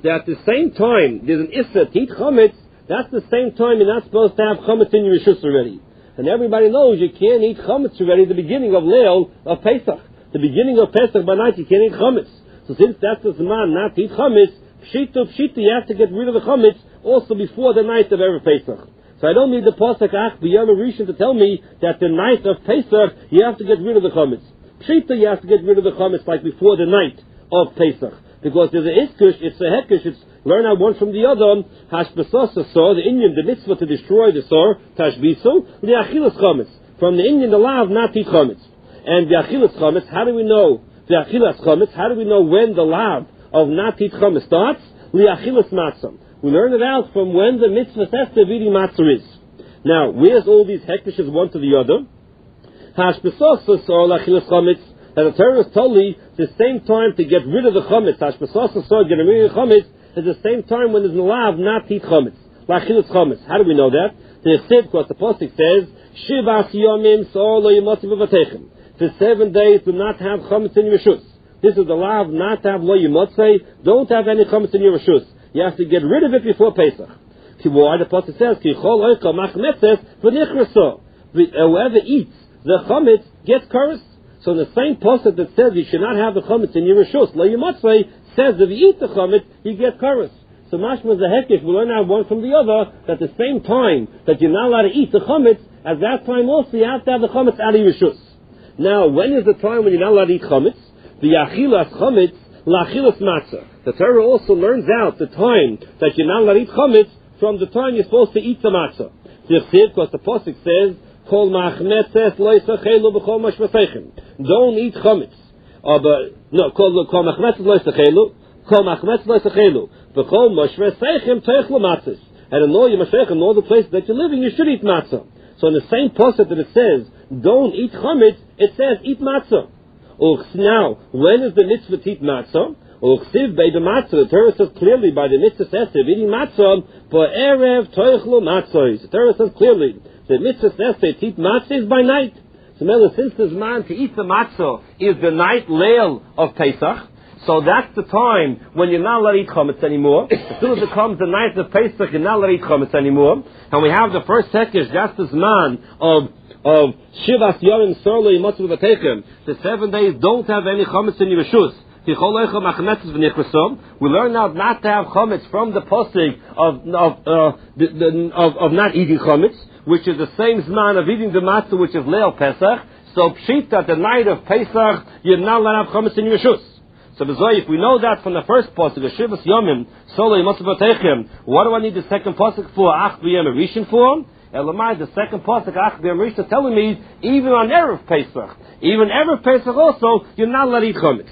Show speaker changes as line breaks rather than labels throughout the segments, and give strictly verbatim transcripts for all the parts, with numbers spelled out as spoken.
that at the same time there's an issa to eat chametz, that's the same time you're not supposed to have chametz in your rishus already. And everybody knows you can't eat chametz already at the beginning of Leil of Pesach. The beginning of Pesach by night you can't eat chametz. So since that's the Zman not to eat chametz, pshita pshita you have to get rid of the chametz also before the night of Erev Pesach. So I don't need the pasuk ach b'yom rishon to tell me that the night of Pesach you have to get rid of the chametz. Pshita you have to get rid of the chametz like before the night of Pesach. Because there's an iskush, it's a hekish, it's learn out one from the other. Hashbasas sor, the Indian, the mitzvah to destroy the sor, tashbisu, the achilas chametz. From the Indian, the law of not to eat chametz. And the achilas chametz, how do we know the achilas chametz? How do we know when the law of not to eat chametz starts? The achilas matzah. We learn it out from when the mitzvah says to eating matzah is. Now, where's all these hektishes one to the other? Hashbasas sor, the achilas chametz. And the Torah is totally the same time to get rid of the chametz. Hashbasas sor, get rid of the chametz. At the same time when there's an alav not to eat chametz. Lachilus chametz. How do we know that? The Chsid, because the Pasuk says, Shivas yomim sor lo yimotzi b'vatechem. For seven days do not have chametz in your rishus. This is the alav not to have lo yimotzi. Don't have any chametz in your rishus. You have to get rid of it before Pesach. Why the Pasuk says, Ki chol oicha machmetzes v'nichraso. Whoever eats the chametz gets cursed. So in the same pasuk that says you should not have the chametz in your rishus, lo yimotzei, says if you eat the chametz, you get karas. So mashma zehekish, we learn out one from the other, that the same time that you're not allowed to eat the chametz, at that time also you have to have the chametz out of your rishus. Now, when is the time when you're not allowed to eat chametz? The achilas chametz, la'achilas matzah. The Torah also learns out the time that you're not allowed to eat chametz from the time you're supposed to eat the matzah. Because the pasuk says, Kol machmetzes lo yisachelu b'chol mashmasechem. Don't eat chametz. Uh, but, no, kol kol machmetzes lo yisachelu. Kol machmetzes lo yisachelu. B'chol mashmasechem teich l'matzes. And in all your mashechem, in all the places that you're living, you should eat matzah. So in the same pasuk that it says, don't eat chametz, it says eat matzah. Now, when is the mitzvah to eat matzah? Uchsiv by the matzah. The Torah says clearly by the mitzvah says eating matzah, for erev teich l'matzos. The Torah says clearly. The mitzvah says to eat matzah is by night. So since this man to eat the matzah is the night leil of Pesach, so that's the time when you're not allowed to eat chametz anymore. As soon as it comes the night of Pesach, you're not allowed to eat chametz anymore. And we have the first sekish, that's this man of of Shivas Yomim Sorlo Yimotzu V'Vatechem. The seven days don't have any chametz in your rishus. We learn now not to have chametz from the posting of of, uh, the, the, of of not eating chametz, which is the same zman of eating the matzah, which is Leil Pesach. So pshita, the night of Pesach, you're not allowed to have chametz in your rishus. So if we know that from the first pasuk, the Shivas Yomim Solo Yimotzu V'Vatechem, what do I need the second pasuk for? Ach b'yem rishon for? Elamai, the second pasuk Ach b'yem rishon is telling me even on erev Pesach, even erev Pesach also, you're not allowed to eat chametz.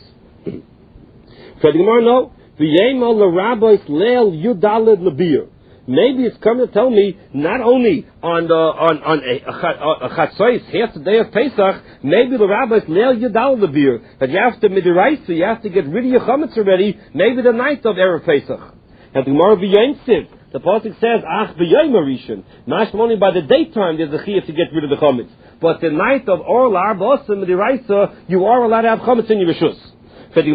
So the Gemara no, v'yemol l'rabbos leil yudalid lebir. Maybe it's coming to tell me not only on the on on a, a chatzos, half the day of Pesach. Maybe the rabbis leil yudalid lebir that you have to midiraisa, you have to get rid of your chametz already. Maybe the night of erev Pesach. And the Gemara v'yemsiv, the pasuk says ach b'yom rishon. Not only by the daytime there's a chiyuv to get rid of the chametz, but the night of or la'arba midiraisa you are allowed to have chametz in your rishus. Good.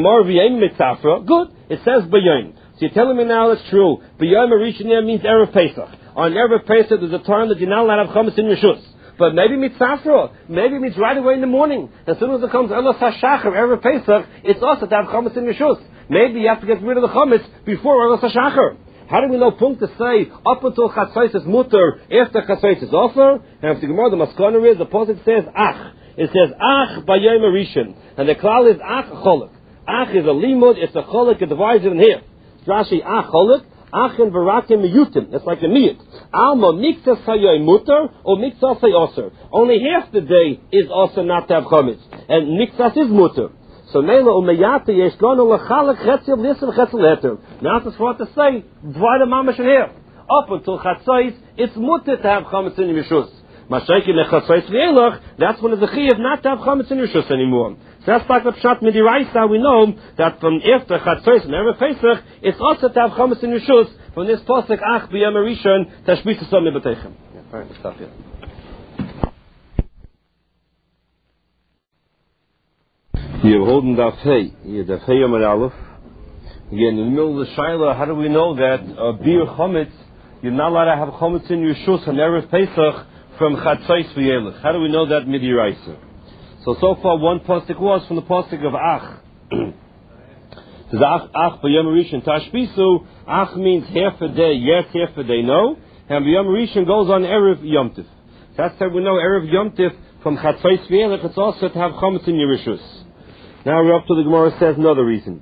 It says B'yom. So you're telling me now it's true. B'yom Rishon means Erev Pesach. On Erev Pesach there's a time that you're not allowed to have chametz in your rishus. But maybe mitzafra. Maybe it means right away in the morning. As soon as it comes Elos HaShachar, Erev Pesach, it's also to have chametz in your rishus. Maybe you have to get rid of the chametz before Elos HaShachar. How do we know punkt to say up until chatzos is mutter, after chatzos is offer? And if the Gemara, the maskana is, the pasuk says ach. It says ach b'yom rishon. And the klal is ach cholek. Ach is a limud, it's a cholek, it divides it in half. Rashi, ach cholek, ach and varakim miyutim. It's like a miyut. Alma mikzas hayoy mutter, or mikzas hay only half the day is also not to have chametz. And mikzas is mutter. So Mela umeyata yesh gonu lechalek chetzel b'nisem chetzel heter. Now it's for to say, divide the mamash in half. Up until chatzos, it's mutter to have chametz in your rishus. Mashayki lechatzos v'elach, that's when it's a chiyuv not to have chametz in your rishus anymore. So that's like the pshat midiraisa. We know that from after chatzos and erev Pesach, it's also to have chametz in your rishus. From this pasuk ach b'yom rishon tashbis some mibatechem. All right, let's stop here. Wir holen da Fei, hier der Fei Amar Aleph. Again, in the middle of the Shaila, how do we know that uh, beer chametz, you're not allowed to have chametz in your shus on Erev Pesach from Chatzos v'Yelech? How do we know that midiraisa? So, so far one pasuk was from the pasuk of Ach. It says Ach, Ach b'Yom Rishon tashbisu. Ach means half a day, yes, half a day, no. And b'Yom Rishon goes on Erev Yom Tif. That's how we know Erev Yom Tif from Chatzos v'Yelech. It's also to have chametz in your rishus. Now we're up to the Gemara says another reason.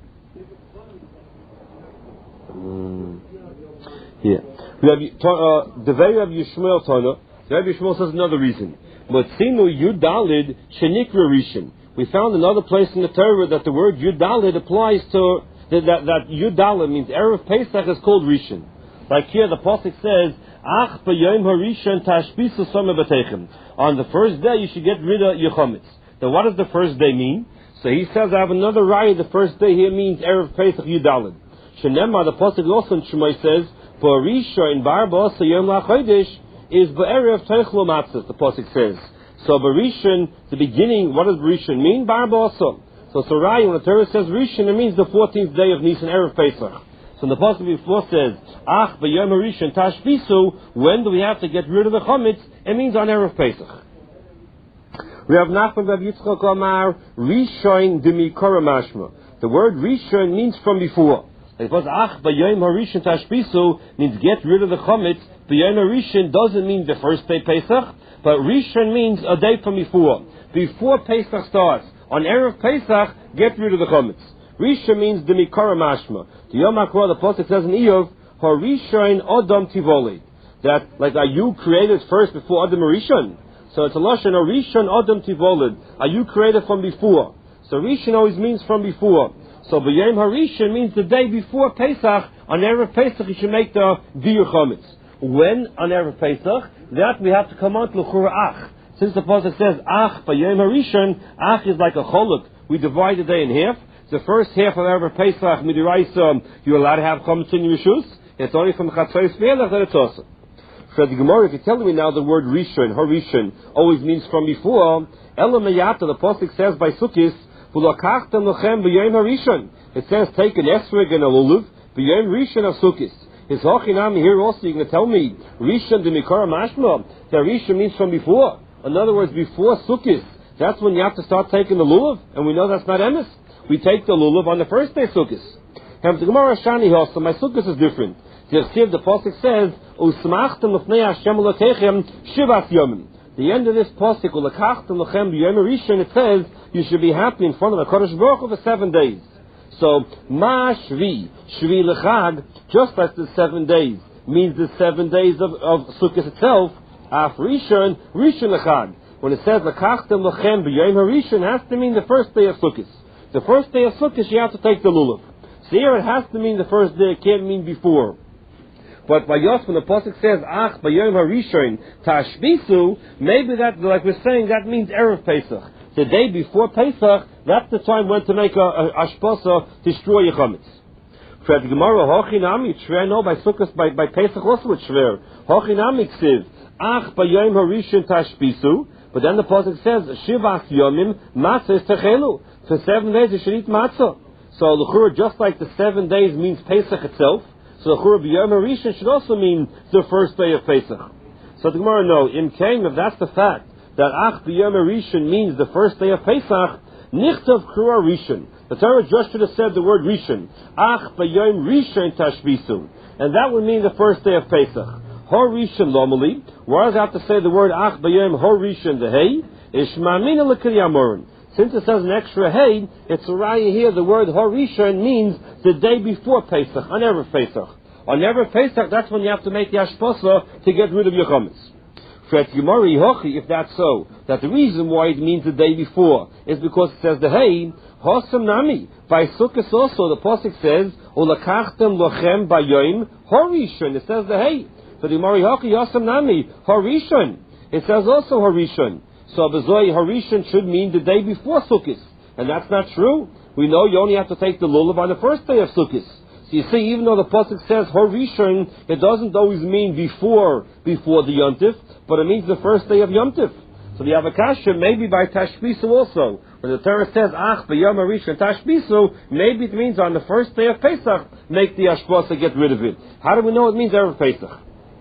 Mm. Yeah. We have uh, the very of Yishmael Tana. The Rabbi Yishmael says another reason. But Sinu Yudalid Shenikra Rishon. We found another place in the Torah that the word Yudalid applies to that that, that Yudalid means Erev Pesach is called Rishon. Like here, the pasuk says, "Ach b'yom harishon tashbisu sama b'teichem." On the first day, you should get rid of your chametz. Then, what does the first day mean? So he says, "I have another raya." The first day here means Erev Pesach Yudalid. Shenema, the pasuk also in Shemai says, "B'risha in barba so yom lachodesh is b'erev teichlo matzah." The pasuk says. So B'rishon, the beginning. What does B'rishon mean? Barba also. So Sarai, when the Torah says Rishon, it means the fourteenth day of Nisan, Erev Pesach. So in the pasuk before says, "Ach b'yom harishon tashbisu." When do we have to get rid of the chametz? It means on Erev Pesach. Rav Nachman Rav Yitzchak Amar Rishon demikora mashma. The word Rishon means from before. It was Ach b'yom harishon tashbisu means get rid of the chametz. B'yom harishon doesn't mean the first day Pesach, but Rishon means a day from before. Before Pesach starts, on Erev Pesach, get rid of the chametz. Rishon means the mikara mashma. The Yom HaKra, the pasuk says in Iyov, Harishon Adam Tivoli. That, like, are you created first before Adam Rishon? So it's a lashon, Harishon Adam Tivolid. Are you created from before? So Rishon always means from before. So B'yom Harishon means the day before Pesach. On Erev Pesach, you should make the Diyur Chametz. When on Erev Pesach? That we have to come on to L'chura Ach. Since the pasuk says Ach B'yom Harishon, Ach is like a choluk. We divide the day in half. The first half of Erev Pesach, midiraisa, you're allowed to have chametz in your rishus. It's only from Chatzos v'Yelech that it's also. For the Gemara, if you're telling me now the word Rishon, Harishon, always means from before, Ela Meyata, the pasuk says by Sukkis, V'lakachtem lochem b'yom Harishon. It says take an esrog and a lulav, b'yom Rishon of Sukkis. His hochinam here also, you're going to tell me, Rishon de Mikara Mashma, that Rishon means from before. In other words, before Sukkis. That's when you have to start taking the lulav, and we know that's not emes. We take the lulav on the first day Sukkot. And the Gemara Shani also, my Sukkot is different. The pasuk says, "Usmachtem l'fnei Hashem l'kechem shivas yomim." The end of this pasuk, "Ulakachtem l'chem b'yom harishon," it says you should be happy in front of the Kodesh Baruch Hu for seven days. So ma shvi shvi l'chag, just as the seven days means the seven days of, of Sukkot itself. Af rishon rishon l'chag. When it says "Lakachtem l'chem b'yom harishon," it has to mean the first day of Sukkot. The first day of Sukkot, you have to take the lulav. So here it has to mean the first day, it can't mean before. But by Yos, when the pasuk says, Ach, b'yom harishon tashbisu, maybe that, like we're saying, that means Erev Pesach. The day before Pesach, that's the time when to make a, a ashpasa, destroy your chametz. For the Gemara, Hochinami, Shver, no, by Sukkot, by, by Pesach also it's Shver. Hochinami ksiv, Ach, b'yom harishon tashbisu, but then the pasuk says, Shivas yomim, matzah techelu. For seven days you should eat matzah. So l'chura, just like the seven days means Pesach itself, so l'chura b'yom harishon should also mean the first day of Pesach. So the Gemara, no, im kaim, if that's the fact, that ach b'yom harishon means the first day of Pesach, nichtav kura rishon. The Torah just should have said the word rishon. Ach b'yom rishon tashbisu. And that would mean the first day of Pesach. Hor rishon lomali. Why does it have to say the word ach b'yom hor rishon the hey? Ishmamina l'kriyamorin. Since it says an extra hey, it's a raya here. The word Harishon means the day before Pesach, on Erev Pesach. On Erev Pesach, that's when you have to make the ashpasa to get rid of your chametz. Fret Gemari Hochi, if that's so, that the reason why it means the day before is because it says the hey, Hosam Nami. By Sukkot also, the pasuk says, Ulakachtem lochem bayom Harishon. It says the hey. So the Gemari Hochi, Hosam Nami, Harishon. It says also Harishon. So B'zoi Harishon should mean the day before Sukkot. And that's not true. We know you only have to take the lulav on the first day of Sukkot. So you see, even though the pasuk says Harishon, it doesn't always mean before before the Yom Tif, but it means the first day of Yom Tif. So the Avakasha, maybe by Tashbisu also. When the Torah says, Ach, b'yom harishon tashbisu, maybe it means on the first day of Pesach, make the ashpasa, get rid of it. How do we know it means Erev Pesach?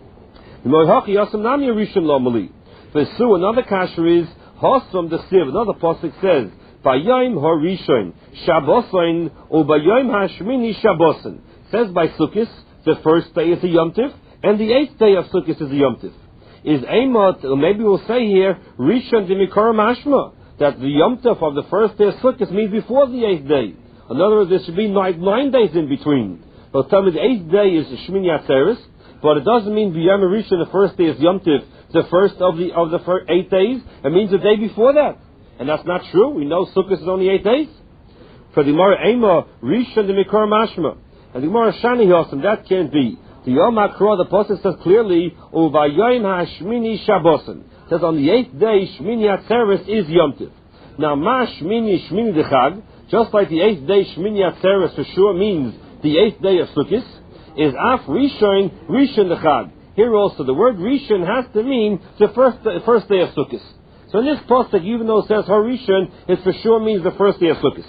Vesu, another kasher is, Hosam the Siv, another pasuk says, Bayayim harishon Shabbosin, or Bayayim hashmini Shabbosin. Says by Sukkot, the first day is a Yom Tiv, and the eighth day of Sukkot is a Yom Tiv. Is Eimot, or maybe we'll say here, Rishon Dimikor Mashma, that the Yom Tov of the first day of Sukkot means before the eighth day. In other words, there should be nine, nine days in between. They'll tell me the eighth day is Shmini Atzeres, but it doesn't mean B'Yom Rishon, the first day is Yom Tov, the first of the of the first eight days. It means the day before that. And that's not true. We know Sukkot is only eight days. For the Gemara, Eima, Rishon Dimikor Mashma. And the Gemara Shani Yosem, that can't be. The Yom HaKra, the Pasuk says clearly, Uvayoyim HaShmini Shabbosin. It says on the eighth day, Shmini Atzeres is Yom Tiv. Now, Ma Shmini Shmini Dechag, just like the eighth day, Shmini Atzeres for sure means the eighth day of Sukkot, is Af Rishon, Rishon Dechag. Here also, the word Rishon has to mean the first, the first day of Sukkot. So in this Pasuk, even though it says Harishon, it for sure means the first day of Sukkot.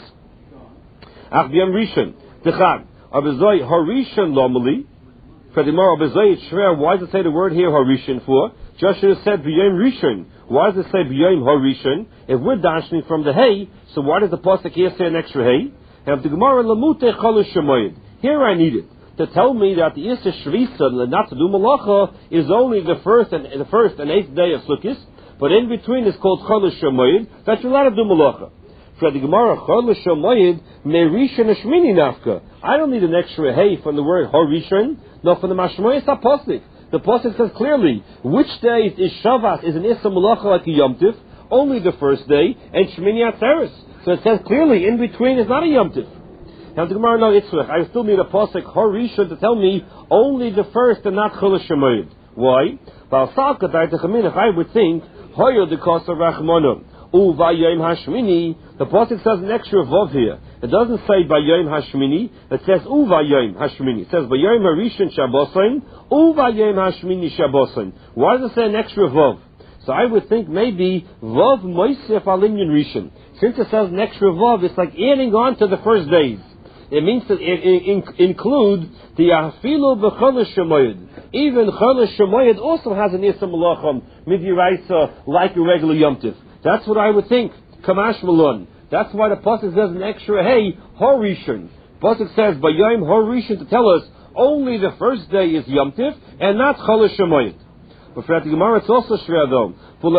Ach B'Yom Rishon Dechag. Abizoi Harishon Lomali. For the Gemara, Abizoi Shver, why does it say the word here Harishon for? Just should have said B'Yom Rishon. Why does it say B'Yom Harishon? If we're dashing from the hay, so why does the pasuk here say an extra hay? And the Gemara Lamute Cholush Shemoyed. Here I need it to tell me that the Issa Shvisa, not to do Malacha, is only the first and the first and eighth day of Sukkot, but in between is called Cholush Shemoyed, that you're allowed to do Malacha. For the Gemara Cholush Shemoyed Merishon Shmini Nafka. I don't need an extra hay from the word Harishon, no, from the Mashmoyes Apostle. The Pasuk says clearly, which day is Shabbos, is an Issa Malacha like a Yom Tiv, only the first day, and Shmini Atzeres. So it says clearly, in between is not a Yom Tiv. Now the Gemara, no, Yitzchak, I still need a Pasuk, Harishon, to tell me only the first and not Chol Shemoyed. Why? I would think, Hoyo de Kosa Rachmono, Uvayim Hashmini. The Pasuk says an extra Vav here. It doesn't say Bayayim Hashmini, it says Uvayim Hashmini. It says Bayayim Harishon Shabbosin, Uvayim Hashmini Shabbosin. Why does it say an extra Vav? So I would think maybe Vav Moisef Alinyan Rishon. Since it says an extra Vav, it's like adding on to the first days. It means to it, it, include the Afilu B'Cholish Shemoyed. Even Cholish Shemoyed also has an Issa Malacham, Midiraisa, like a regular Yom Tiv. That's what I would think. Kamash Malon. That's why the Pasuk says an extra hey, Harishon. Pasuk says Bayayim Harishon to tell us only the first day is Yom Tiv and not Cholish Shemoyed. But for the Gemara, it's also shver though.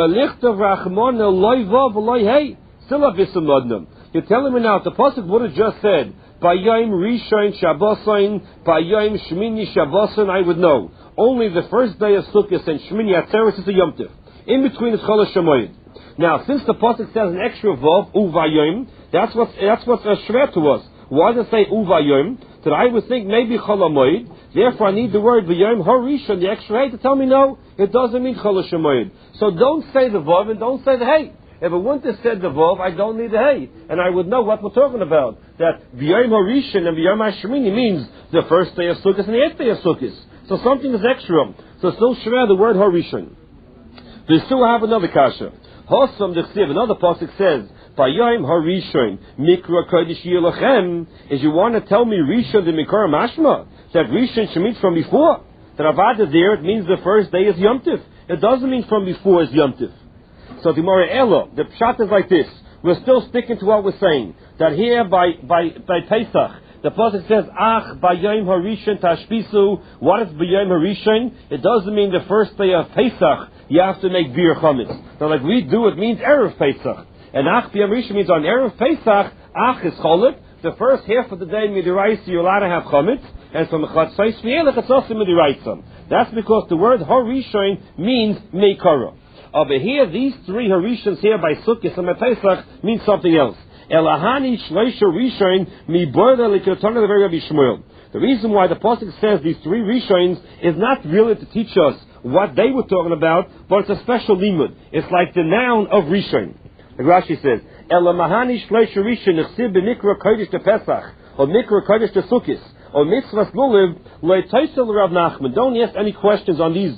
You're telling me now, if the Pasuk would have just said Bayayim Rishon Shabbosin, Bayayim Shmini Shabbosin, I would know. Only the first day of Sukkot and Shmini Atzeres is a Yom Tiv. In between is Cholish Shemoyed. Now, since the pasuk says an extra vav uvayim, that's what that's what's a shver to us. Why does it say uvayim? That I would think maybe cholamoid. Therefore, I need the word v'yim harishon, the extra hey, to tell me no, it doesn't mean cholash shemoid. So don't say the vav and don't say the hey. If it wouldn't have said the vav, I don't need the hey, and I would know what we're talking about. That v'yim harishon and v'yim hashmini means the first day of Sukkot and the eighth day of Sukkot. So something is extra. So still shver the word harishon. We still have another kasha. Hosam Dechsiv, another pasuk says, Bayayim Harishon, Mikra Kodesh Yilachem, is you want to tell me Rishon the Mikra Mashma, that Rishon should mean from before. That Avada there, it means the first day is Yom Tiv. It doesn't mean from before is Yom Tiv. So the Gemara Elo, the pshat is like this. We're still sticking to what we're saying. That here by, by, by Pesach, the pasuk says, Ach, Bayayim Harishon Tashpisu. What is Bayayim Harishon? It doesn't mean the first day of Pesach you have to make beer chametz. Now, like we do, it means Erev Pesach. And Ach B'Yom Rishon means on Erev Pesach, Ach is cholet. The first half of the day, midiraisa, you're allowed to have chametz. And from the chatzais v'elech, it's also midiraisa. That's because the word Harishon means meikara. Over here, these three Harishons here by Sukkot and by Pesach means something else. Elahani shleisha Rishon mi borda likotana the very Rabbi Shmuel. The reason why the pasuk says these three Rishons is not really to teach us what they were talking about, but it's a special limud. It's like the noun of Rishon. The Rashi says, Elamahani shleisha Rishon nechsib b'mikra kodesh to Pesach, or mikra kodesh to Sukkot, or mitzvahs lulav lo'etaisel Rav Nachman. Don't ask any questions on these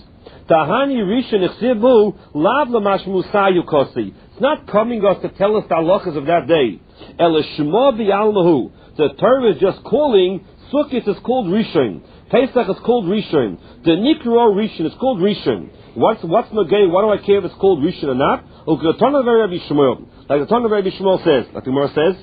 Tahani Rishon Ichsibu Lav Lamashmu Sayu Kosi. It's not coming us to tell us the halachas of that day. Elishma Bi'almahu. The Torah is just calling. Sukkot is called Rishon. Pesach is called Rishon. The Nikro Rishon is called Rishon. What's what's Nagay? Why do I care if it's called Rishon or not? Like the Ton of Rabbi Shmuel. Like the Ton of Rabbi Shmuel says. Like the Gemara says.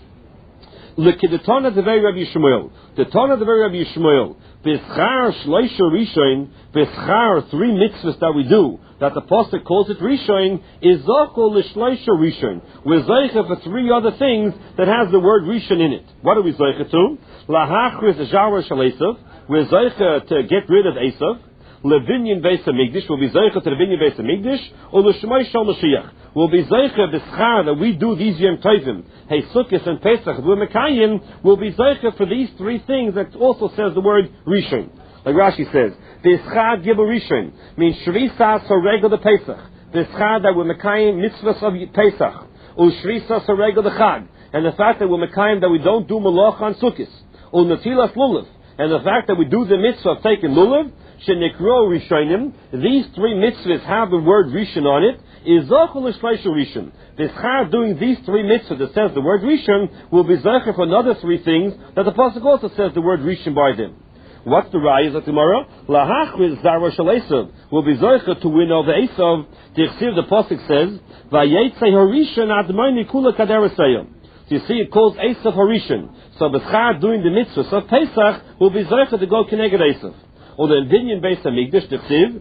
Look at the Ton of the very Rabbi Shmuel. The Ton of the very Rabbi Shmuel. B'schar shloisha Rishon. B'schar three mitzvahs that we do. That the pasuk calls it Rishon is zokol l'shloisha Rishon. We're zeicha for three other things that has the word Rishon in it. What are we zeicha to? Lahachris zhawar shel Esav. We're zeicha to get rid of Esav. Levinyan Beis Hamikdash will be zeicha to the Vinyan Beis Hamikdash, or l'shmai shel Mashiach will be zeicha b'schar that we do these Yom Tovim. Hey Sukkot and Pesach, we're Mekayim will be zeicha for these three things that also says the word Rishon. Like Rashi says, b'schar gibur Rishon means shrisas haregel the Pesach. B'schar that we're Mekayim mitzvahs of Pesach, or shrisas haregel the Chag, and the fact that we're Mekayim that we don't do malach on Sukkot, or natilas lulav, and the fact that we do the mitzvah of taking lulav. Shenikro Rishonim, these three mitzvahs have the word Rishon on it, is Zochel L'Shleisha Rishon. The schar doing these three mitzvahs that says the word Rishon will be Zochel for another three things that the pasuk also says the word Rishon by them. What's the raya of tomorrow? Lahachriz Zarwa Shel Esav will be Zochel to win over Esav. The Chsiv, the pasuk says, Vayetzei Harishon Admoni Kula Kaderasayim. So you see, it calls Esav Harishon. So the schar doing the mitzvahs of Pesach will be Zochel to go Keneged Esav. Or the Vinyan Beis Hamikdash, the Chsiv,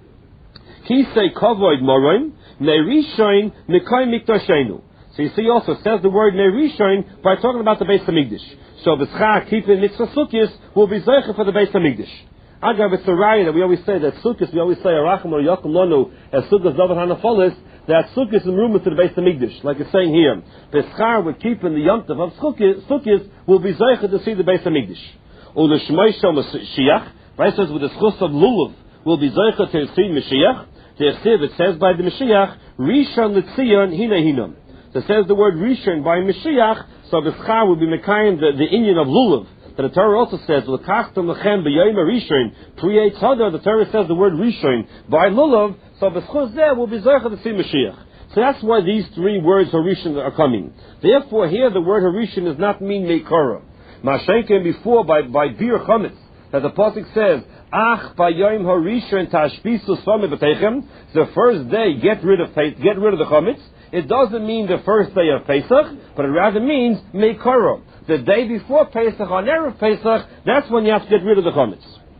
Kisei Kavoid Morim, Merishoin Mekoy Mikdashenu. So you see also, it says the word Merishoin by talking about the Beis Hamikdash. So the Schar keeping Mitzvah Sukkis will be Zeicha for the Beis Hamikdash. Agav, it's a raya that we always say that Sukkis, we always say, Arachim or Yakum Lonu, as Sukkis David Hanafolis, that Sukkis is rumor to the Beis Hamikdash. Like it's saying here, the Schar would keep in the Yom Tov of Sukkis will be Zeicha to see the Beis Hamikdash. Or the Shmei Shom Mashiach, right, says with the schus of lulav will be zeicha to see Mashiach. The Chsiv, it says by the Mashiach, Rishon L'Tzion Hina Hinam. So it says the word Rishon by Mashiach, so the schar will be mekayim the, the Indian of lulav. But the Torah also says, L'kachtam Lechem B'Yom Rishon, Priyei Tzadar, the Torah says the word Rishon by lulav, so the schus there will be zeicha to see Mashiach. So that's why these three words Harishon are coming. Therefore here the word Harishon does not mean Meikara. Mashenken before by, by Bir Chametz, that the pasuk says, "Ach bayom harishon tashbisu sameh b'teichem." The first day, get rid of get rid of the chametz. It doesn't mean the first day of Pesach, but it rather means meikara. The day before Pesach, on erev Pesach, that's when you have to get rid of the chametz.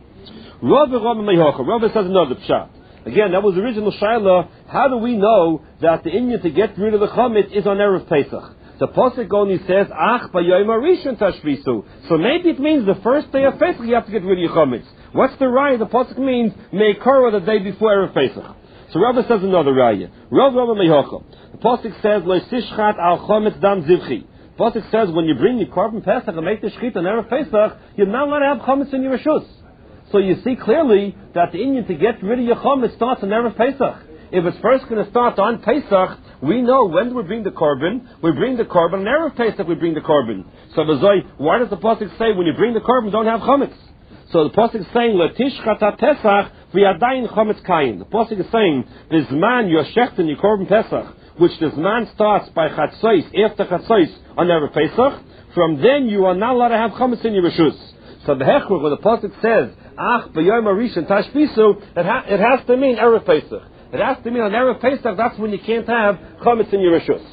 Rav Rav Meihocha. Rav says another pshat. Again, that was the original shaila. How do we know that the inyan to get rid of the chametz is on erev Pesach? The pasuk only says, "Ach b'yom harishon tashbisu." So maybe it means the first day of Pesach you have to get rid of your chametz. What's the raya? The pasuk means meikara the day before erev Pesach. So Rabbi says another raya. Rav Rabbi Meihocha. The pasuk says, "Lo tishchat al chametz dam zivchi." The pasuk says when you bring your korban Pesach and make the shechita on erev Pesach, you're not allowed to have chametz in your reshus. So you see clearly that the inyan to get rid of your chametz starts on erev Pesach. If it's first going to start on Pesach, we know when we bring the korban, we bring the korban, and erev Pesach we bring the korban. So why does the pasuk say when you bring the korban don't have chametz? So the pasuk is saying L'tishchat Pesach v'yadayin chametz kayin. The pasuk is saying Bizman yoshechten your korban Pesach, which the zman starts by chatzos after chatzos on erev Pesach. From then you are not allowed to have chametz in your reshus. So the hechur where the pasuk says Ach b'yom harishon tashbisu, it, ha- it has to mean erev Pesach. It has to mean on erev Pesach, that's when you can't have chametz in your reshus.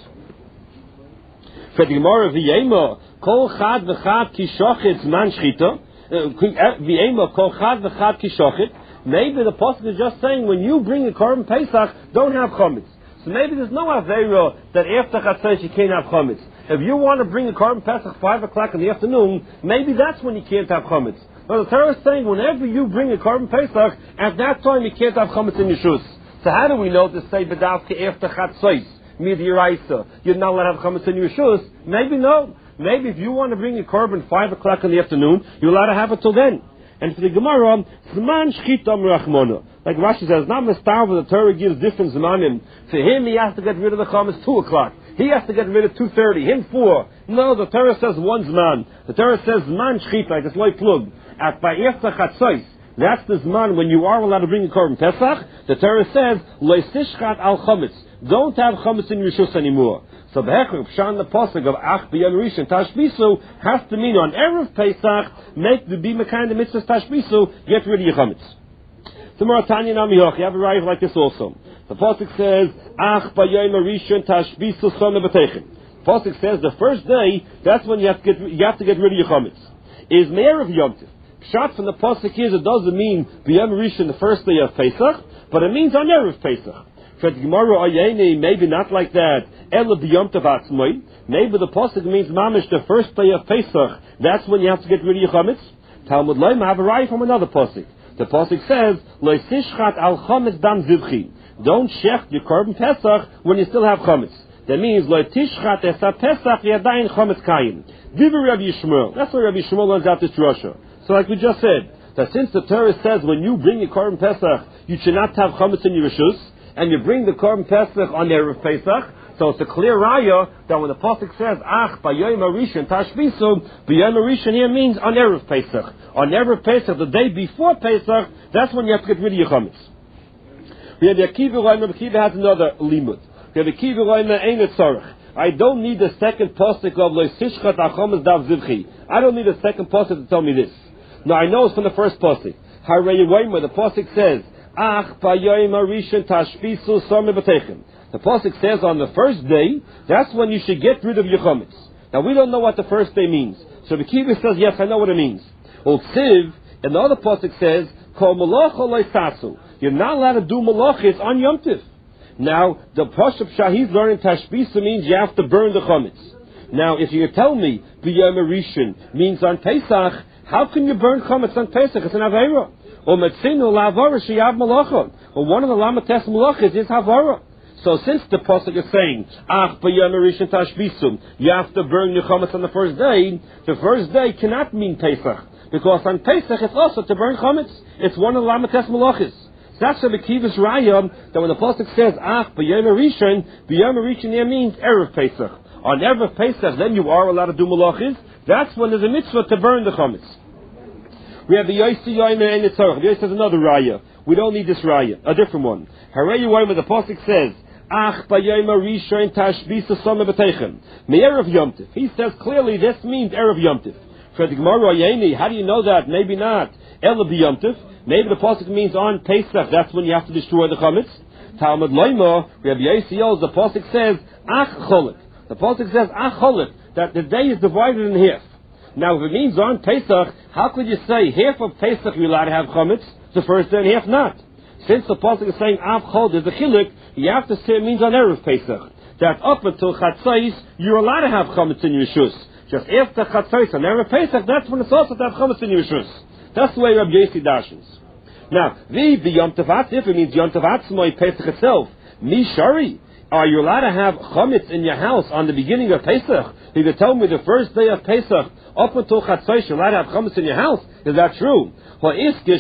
For the Gemara v'yema kol chad v'chad ki shochet zman shchita v'yema kol chad v'chad ki shochet. Maybe the pasuk is just saying when you bring a korban Pesach, don't have chametz. So maybe there's no avera that after chatzos you can't have chametz. If you want to bring a korban Pesach five o'clock in the afternoon, maybe that's when you can't have chametz. But the Torah is saying whenever you bring a korban Pesach, at that time you can't have chametz in your shus. So how do we know to say bedavke after chatzos midiraisa? You're not allowed to have chametz in your shus. Maybe no. Maybe if you want to bring a korban five o'clock in the afternoon, you're allowed to have it till then. And for the Gemara, zman shchitam rachmona. Like Rashi says, not mistarva. The Torah gives different zmanim. For him, he has to get rid of the chametz two o'clock. He has to get rid of two thirty. Him four. No, the Torah says one zman. The Torah says zman shchita, like it's like plug. At by after chatzos, That's the Zman when you are allowed to bring a Korban Pesach. The Torah says, Lo tishchat al chametz. Don't have chametz in your rishus anymore. So the Hechur Pshan the Pasuk of Ach B'Yom Rishon Tashbisu has to mean on Erev Pesach, make the Bima kind of mitzvahs Tashbisu, get rid of your chametz. Tomorrow Tanya Namiyoch, you have a raya like this also. The Pasuk says, Ach B'Yom Rishon Tashbisu Sona B'Teichen. The Pasuk says the first day, that's when you have to get, you have to get rid of your chametz. Is Me'erev Yom Tov. Pshat from the Pasuk is it doesn't mean B'Yom Rishon the first day of Pesach, but it means on Erev Pesach. Maybe not like that. Maybe the pasuk means mamish the first day of Pesach. That's when you have to get rid of your chametz. Talmud Loim have a raya from another pasuk. The pasuk says, "Lo tishchat al chametz dam zivchi." Don't shecht your korban Pesach when you still have chametz. That means Lo tishchat es Pesach yadayin chametz kayim. Divrei Rabbi Yishmael. That's why Rabbi Yishmael learns out this drasha. So like we just said, that since the Torah says when you bring your korban Pesach, you should not have chametz in your rishus, and you bring the Korban Pesach on Erev Pesach, so it's a clear raya that when the pasuk says Ach B'Yom Rishon Tashbisu, B'Yom Rishon here means on Erev Pesach. On Erev Pesach, the day before Pesach, that's when you have to get rid of your chametz. We have the Akiva Reimer. Akiva has another limud. We have the Akiva Reimer Ein Tzarech. I don't need the second pasuk of Lo Tishchat Al Chametz Dav Zivchi. I don't need a second pasuk to tell me this. Now I know it's from the first pasuk. Harei Reimer. The pasuk says Ach B'Yom Rishon Tashbisu Sona B'Teichen. The pasuk says on the first day, that's when you should get rid of your chametz. Now we don't know what the first day means. So the Kiva says, yes, I know what it means. Ultziv, and the other pasuk says, Kol malacha lo tasu. You're not allowed to do malachis on Yom Tiv. Now the Pashup Shahid learning Tashbisu means you have to burn the chametz. Now if you tell me B'Yom Rishon means on Pesach, how can you burn chametz on Pesach? It's an Aveira. Or Metzinu la'avara sheyav malacha. Or one of the lamates malachas is havara. So since the pasuk is saying Ach B'Yom Rishon Tashbisum, you have to burn your chametz on the first day. The first day cannot mean Pesach, because on Pesach it's also to burn chametz. It's one of the lamates malachas. So that's the Kiva's raya that when the pasuk says Ach B'Yom Rishon, B'Yom Rishon here means Erev Pesach. On Erev Pesach, then you are allowed to do malachas. That's when there's a mitzvah to burn the chametz. We have the Yosi Yoimer and the Tzarech. The Yosi has another raya. We don't need this raya. A different one. Harei Yoimer, the pasuk says, Ach B'Yom Rishon Tashbisu Sona B'Teichen. Me'erev Yom Tiv. He says clearly this means Erev Yom Tiv. For the Gemara Yeni, how do you know that? Maybe not. Ela B'Yom Tiv. Maybe the pasuk means on Pesach. That's when you have to destroy the chametz. Talmud Loima, we have Yosi Yos. The pasuk says Ach Cholik. The pasuk says Ach Cholik, that the day is divided in half. Now, if it means on Pesach, how could you say half of Pesach you're allowed to have chametz, the first day and half not? Since the pasuk is saying Av Chol, there's a chiluk, you have to say it means on Erev Pesach. That up until Chatzais, you're allowed to have chametz in your rishus. Just after Chatzais on Erev Pesach, that's when it's also to have chametz in your rishus. That's the way Rabbi Yosi dashens. Now, the the Yom Tov Atzmoi, it means Yom Tov Atzmoi Pesach itself. Mi Shari. Are you allowed to have chametz in your house on the beginning of Pesach? If you tell me the first day of Pesach, up until Chatzos, you're allowed to have chametz in your house. Is that true? Like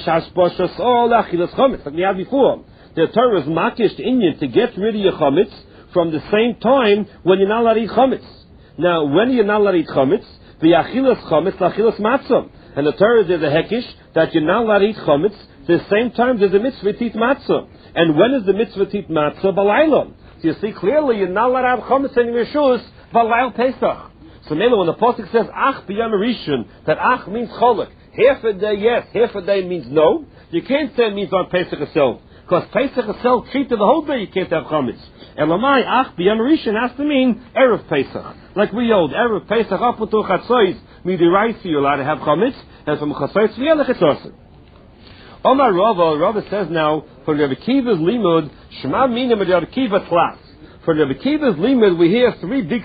we had before. The Torah is makish Indian to get rid of your chametz from the same time when you're not allowed to eat chametz. Now, when you're not allowed to eat chametz, the achilas chametz, achilas matzah. And the Torah is a hekish that you're not allowed to eat chametz. At the same time, there's a mitzvah to eat matzah. And when is the mitzvah to eat matzah? Balayla. So you see clearly you're not allowed to have chametz in your shus balayl Pesach. So maybe when the pasuk says Ach B'Yom Rishon, that Ach means Cholik. Half a day, yes. Half a day means no. You can't say it means on Pesach itself, because Pesach itself treated the whole day you can't have chametz. And Lamai Ach B'Yom Rishon has to mean Erev Pesach, like we hold Erev Pesach up until Chatzos. Midiraisi you're allowed to have chametz, and from Chatzos v'yelech it's also. Omar Rava, Rava says now for Rabbi Kiva's limud Shema Minim and Rabbi Kiva Tlas. For Rabbi Kiva's limud we hear three big